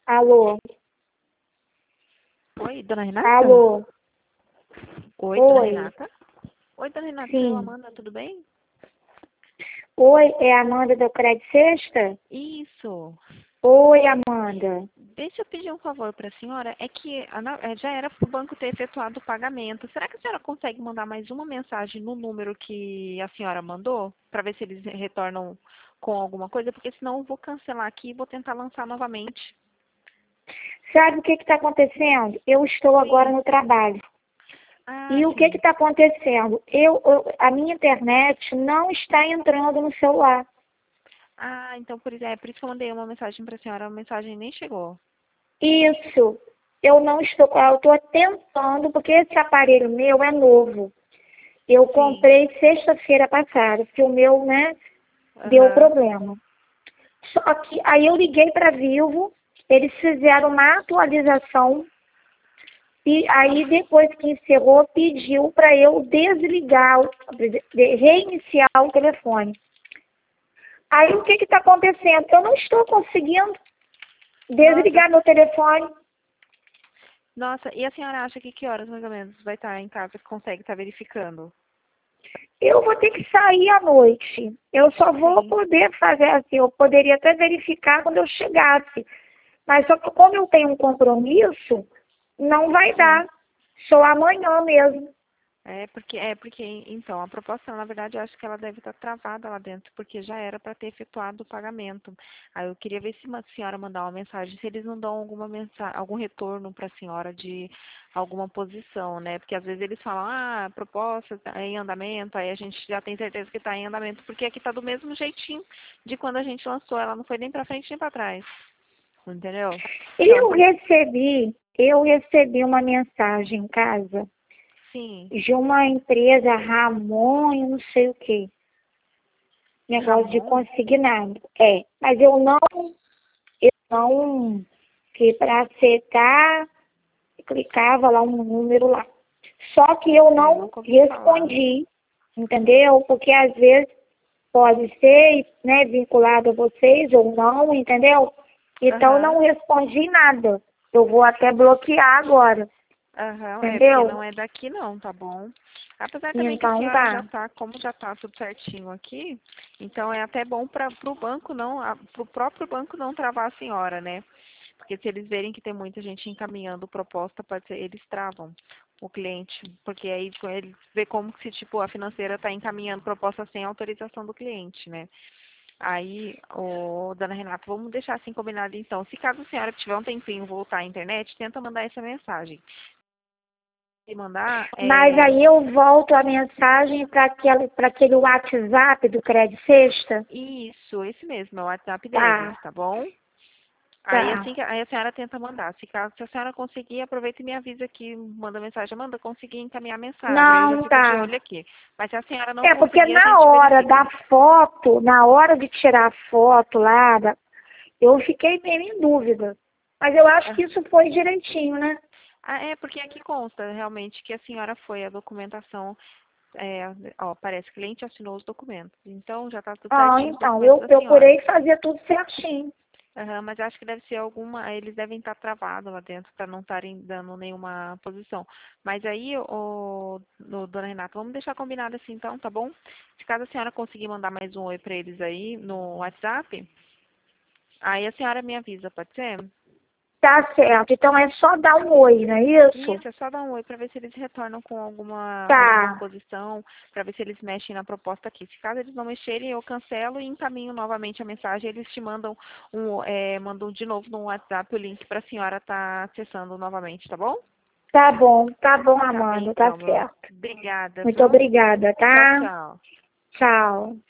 Alô? Oi, dona Renata? Alô? Oi, dona Oi? Renata? Oi, dona Renata, sou a Sim. Amanda, tudo bem? Oi, é a Amanda do Crédito Sexta? Isso. Oi, Amanda. Deixa eu pedir um favor para a senhora. É que já era para o banco ter efetuado o pagamento. Será que a senhora consegue mandar mais uma mensagem no número que a senhora mandou? Para ver se eles retornam com alguma coisa? Porque senão eu vou cancelar aqui e vou tentar lançar novamente. Sabe o que está acontecendo? Eu estou agora Sim. no trabalho. Ah, E o que sim. está acontecendo? A minha internet não está entrando no celular. Ah, então por isso que eu mandei uma mensagem para a senhora. A mensagem nem chegou. Isso. Eu não estou. Eu estou tentando, porque esse aparelho meu é novo. Eu Sim. comprei sexta-feira passada, porque o meu, né, deu Aham. problema. Só que aí eu liguei para Vivo, eles fizeram uma atualização e aí depois que encerrou pediu para eu desligar, reiniciar o telefone. Aí o que está acontecendo? Eu não estou conseguindo Nossa, desligar meu telefone. Nossa, e a senhora acha que horas mais ou menos vai estar em casa que consegue estar verificando? Eu vou ter que sair à noite. Eu só vou Sim. poder fazer assim, eu poderia até verificar quando eu chegasse. Mas só que como eu tenho um compromisso, não vai Sim. dar. Só amanhã mesmo. É porque, então, a proposta, na verdade, eu acho que ela deve estar travada lá dentro, porque já era para ter efetuado o pagamento. Aí eu queria ver se a senhora mandar uma mensagem, se eles não dão alguma mensagem, algum retorno para a senhora de alguma posição, né? Porque às vezes eles falam, a proposta está em andamento, aí a gente já tem certeza que está em andamento, porque aqui está do mesmo jeitinho de quando a gente lançou, ela não foi nem para frente nem para trás, entendeu? Então, Eu recebi uma mensagem em casa sim, de uma empresa Ramon e não sei o que. Negócio de Ramon, consignado. Mas eu não, que para aceitar, clicava lá um número lá. Só que eu não nunca ouvi falar. respondi, entendeu? Porque às vezes pode ser, né, vinculado a vocês ou não, entendeu? Então eu Aham. não respondi nada. Eu vou até bloquear agora, Aham, porque entendeu? não é daqui não, tá bom? Apesar também que a Então senhora já tá. tá, como já tá tudo certinho aqui, então é até bom para pro banco não, pro próprio banco não travar a senhora, né? Porque se eles verem que tem muita gente encaminhando proposta, pode ser, eles travam o cliente, porque aí eles vê como que se tipo a financeira está encaminhando proposta sem autorização do cliente, né? Aí, dona Renata, vamos deixar assim combinado então. Se caso a senhora tiver um tempinho voltar à internet, tenta mandar essa mensagem e mandar, Mas aí eu volto a mensagem para aquele WhatsApp do Crédito Sexta. isso, esse mesmo, é o WhatsApp deles, Tá, tá bom? Aí tá. assim que aí a senhora tenta mandar. Se a senhora conseguir, aproveita e me avisa aqui, manda mensagem, Amanda, consegui encaminhar a mensagem. Aí eu já Não, fico de tá. olho aqui. Mas se a senhora não Porque conseguir, a na gente hora da verifica. foto, na hora de tirar a foto lá, eu fiquei meio em dúvida. Mas eu acho que isso foi direitinho, né? É porque aqui consta realmente que a senhora foi a documentação, parece que o cliente assinou os documentos. Então já está tudo Ah, certinho os então, documentos eu da senhora. procurei fazer tudo certinho. Aham, mas acho que deve ser alguma, eles devem estar travados lá dentro para não estarem dando nenhuma posição. Mas aí, dona Renata, vamos deixar combinado assim então, tá bom? Se caso a senhora conseguir mandar mais um oi para eles aí no WhatsApp, aí a senhora me avisa, pode ser? Tá certo. Então é só dar um oi, não é isso? Isso, é só dar um oi para ver se eles retornam com alguma Tá, posição, para ver se eles mexem na proposta aqui. Se caso eles não mexerem, eu cancelo e encaminho novamente a mensagem. Eles te mandam mandam de novo no WhatsApp o link para a senhora estar acessando novamente, tá bom? tá bom, Tá bem Amanda, tá então, meu. certo. Obrigada, Muito viu? obrigada, Tchau, tá? tchau. Tchau.